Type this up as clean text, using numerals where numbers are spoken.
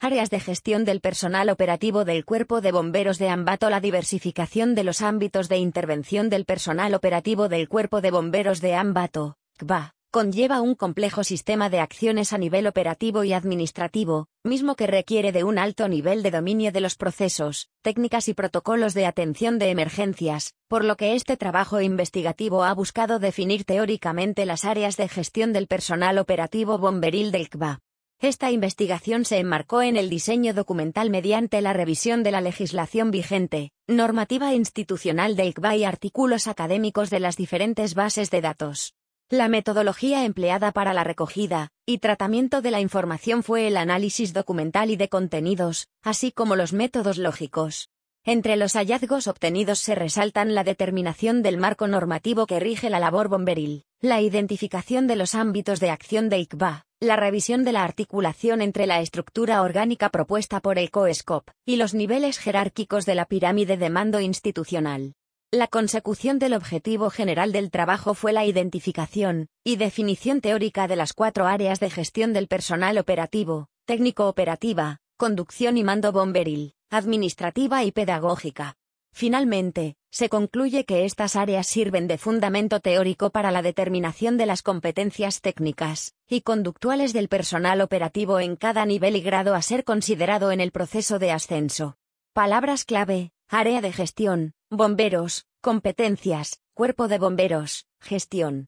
Áreas de gestión del personal operativo del Cuerpo de Bomberos de Ambato. La diversificación de los ámbitos de intervención del personal operativo del Cuerpo de Bomberos de Ambato, CBA, conlleva un complejo sistema de acciones a nivel operativo y administrativo, mismo que requiere de un alto nivel de dominio de los procesos, técnicas y protocolos de atención de emergencias, por lo que este trabajo investigativo ha buscado definir teóricamente las áreas de gestión del personal operativo bomberil del CBA. Esta investigación se enmarcó en el diseño documental mediante la revisión de la legislación vigente, normativa institucional del CBA y artículos académicos de las diferentes bases de datos. La metodología empleada para la recogida y tratamiento de la información fue el análisis documental y de contenidos, así como los métodos lógicos. Entre los hallazgos obtenidos se resaltan la determinación del marco normativo que rige la labor bomberil, la identificación de los ámbitos de acción del CBA, la revisión de la articulación entre la estructura orgánica propuesta por el COESCOP y los niveles jerárquicos de la pirámide de mando institucional. La consecución del objetivo general del trabajo fue la identificación y definición teórica de las 4 áreas de gestión del personal operativo, técnico-operativa, conducción y mando bomberil, administrativa y pedagógica. Finalmente, se concluye que estas áreas sirven de fundamento teórico para la determinación de las competencias técnicas y conductuales del personal operativo en cada nivel y grado a ser considerado en el proceso de ascenso. Palabras clave: área de gestión, bomberos, competencias, cuerpo de bomberos, gestión.